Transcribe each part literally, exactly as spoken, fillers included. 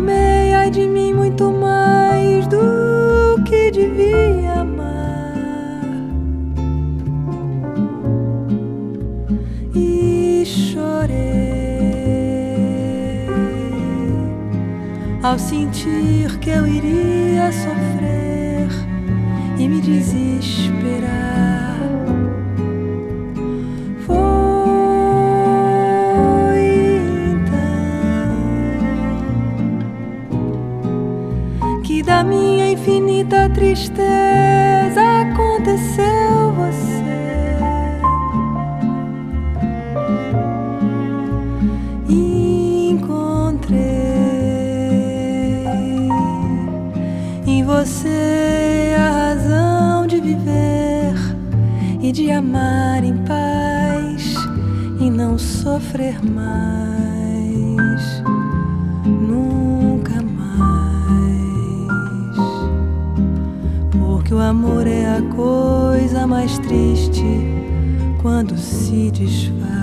amei, ai de mim, muito mais do que devia amar. E chorei ao sentir que eu iria sofrer e me desesperar. Da minha infinita tristeza aconteceu você. Encontrei em você a razão de viver e de amar em paz e não sofrer mais. Que o amor é a coisa mais triste quando se desfaz.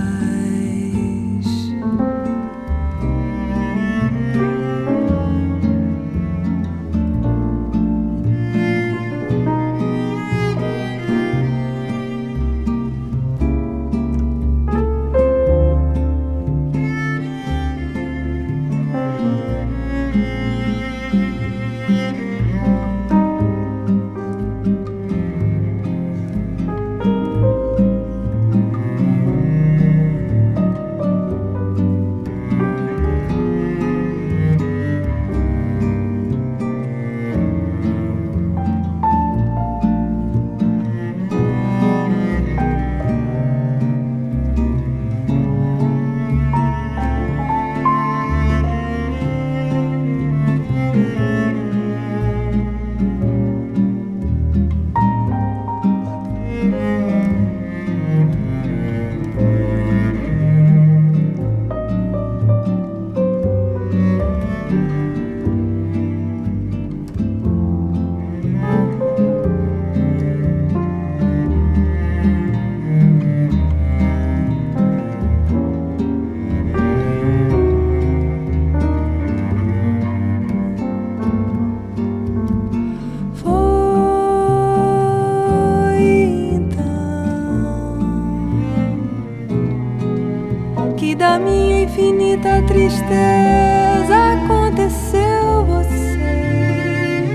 Da minha infinita tristeza aconteceu você.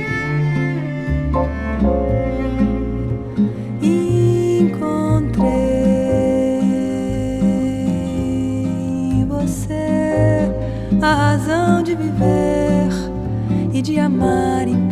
Encontrei em você a razão de viver e de amar em